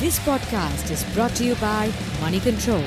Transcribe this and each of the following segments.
This podcast is brought to you by Money Control.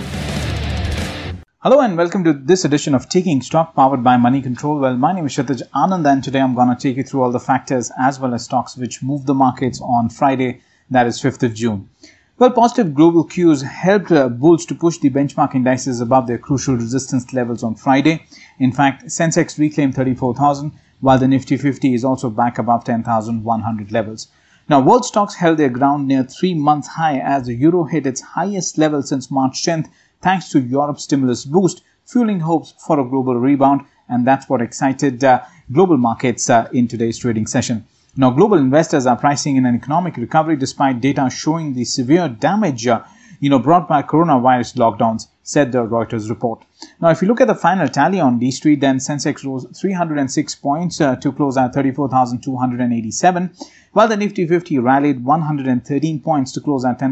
Hello and welcome to this edition of Taking Stock powered by Money Control. Well, my name is Kshitij Anand and today I'm going to take you through all the factors as well as stocks which moved the markets on Friday, that is 5th of June. Well, positive global cues helped bulls to push the benchmark indices above their crucial resistance levels on Friday. In fact, Sensex reclaimed 34,000 while the Nifty 50 is also back above 10,100 levels. Now, world stocks held their ground near 3-month high as the euro hit its highest level since March 10th thanks to Europe's stimulus boost, fueling hopes for a global rebound, and that's what excited global markets in today's trading session. Now, global investors are pricing in an economic recovery despite data showing the severe damage brought by coronavirus lockdowns, said the Reuters report. Now, if you look at the final tally on D Street, then Sensex rose 306 points to close at 34,287, while the Nifty 50 rallied 113 points to close at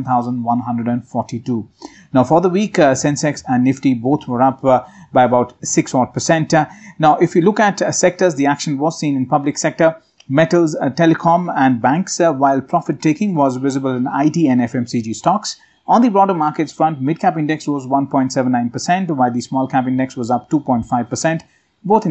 10,142. Now, for the week, Sensex and Nifty both were up by about 6%. Now, if you look at sectors, the action was seen in public sector, metals, telecom and banks, while profit-taking was visible in IT and FMCG stocks. On the broader markets front, mid-cap index rose 1.79%, while the small-cap index was up 2.5%. Both the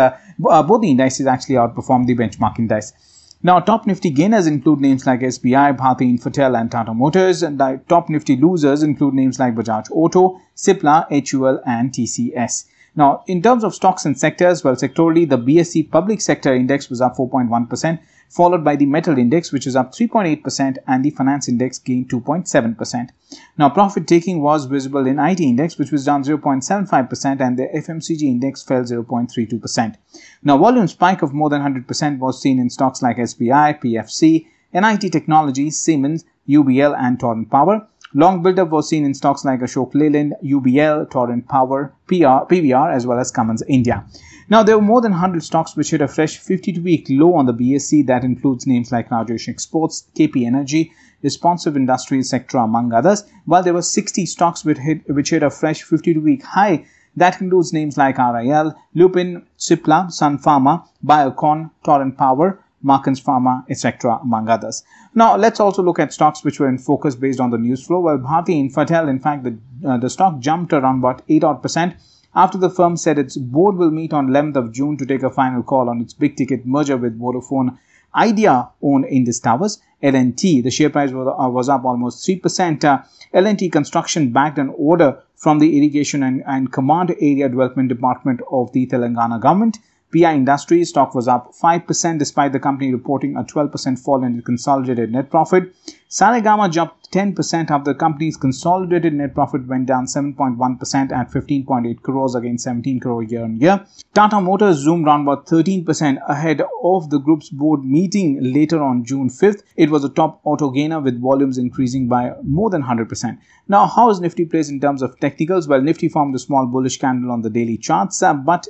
indices actually outperformed the benchmark index. Now, top Nifty gainers include names like SBI, Bharti Infratel and Tata Motors, and the top Nifty losers include names like Bajaj Auto, Cipla, HUL and TCS. Now, in terms of stocks and sectors, well, sectorally, the BSE Public Sector Index was up 4.1%, followed by the Metal Index, which is up 3.8%, and the Finance Index gained 2.7%. Now, profit-taking was visible in IT Index, which was down 0.75%, and the FMCG Index fell 0.32%. Now, volume spike of more than 100% was seen in stocks like SBI, PFC, NIT Technologies, Siemens, UBL, and Torrent Power. Long build-up was seen in stocks like Ashok Leyland, UBL, Torrent Power, PVR, as well as Cummins India. Now, there were more than 100 stocks which hit a fresh 52-week low on the BSE. That includes names like Rajesh Exports, KP Energy, Responsive Industries sector, among others, while there were 60 stocks which hit a fresh 52-week high. That includes names like RIL, Lupin, Cipla, Sun Pharma, Biocon, Torrent Power, Markens Pharma, etc., among others. Now, let's also look at stocks which were in focus based on the news flow. Well, Bharti Infratel, in fact, the stock jumped around about 8% after the firm said its board will meet on 11th of June to take a final call on its big-ticket merger with Vodafone Idea-owned Indus Towers. L&T, the share price was up almost 3%. L&T Construction bagged an order from the Irrigation and Command Area Development Department of the Telangana government. PI Industries stock was up 5% despite the company reporting a 12% fall in its consolidated net profit. Saregama jumped 10% after the company's consolidated net profit went down 7.1% at 15.8 crores against 17 crore year on year. Tata Motors zoomed around about 13% ahead of the group's board meeting later on June 5th. It was a top auto gainer with volumes increasing by more than 100%. Now, how is Nifty placed in terms of technicals? Well, Nifty formed a small bullish candle on the daily charts, but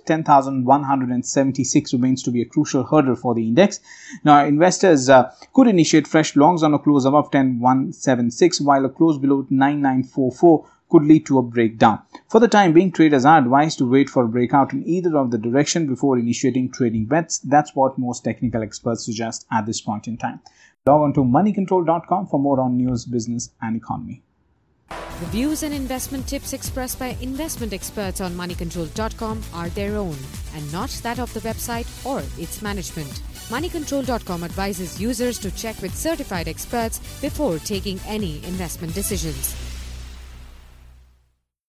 10,176 remains to be a crucial hurdle for the index. Now, investors could initiate fresh longs on a close above 10,176, while a close below 9,944 could lead to a breakdown. For the time being, traders are advised to wait for a breakout in either of the direction before initiating trading bets. That's what most technical experts suggest at this point in time. Log on to moneycontrol.com for more on news, business and economy. The views and investment tips expressed by investment experts on moneycontrol.com are their own and not that of the website or its management. Moneycontrol.com advises users to check with certified experts before taking any investment decisions.